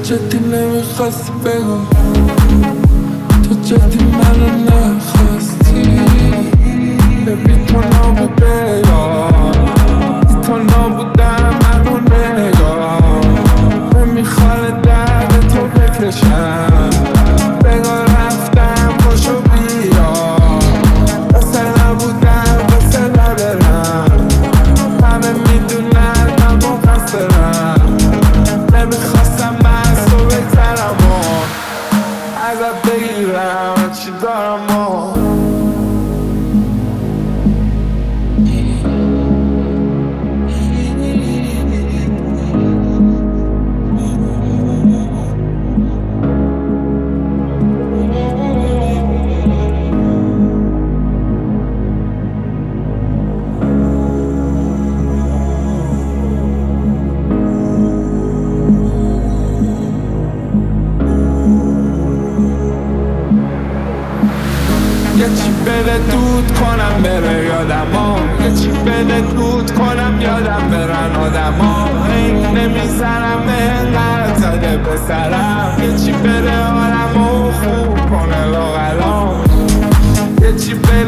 جدی نمیخواستی بگو، تو جدی منو نخواستی. ببین تو نابوده یار، تو نابودم منو نگاه. نمیخواد درد تو بکشم، بگاه رفتم پاشو بیا. واسه نبودم واسه ندارم، همه میدونن من مقصرم. نمیخواستم من از تو بگذرم و ازت بگیرم چی دارم و یه چی بده دود کنم بره یادم ها، یه چی بده دود کنم یادم برن آدم ها. این نمیزنم اینقدر زده به سرم، یه چی بده حالمو خوب کنه لاغرام. یه چی بده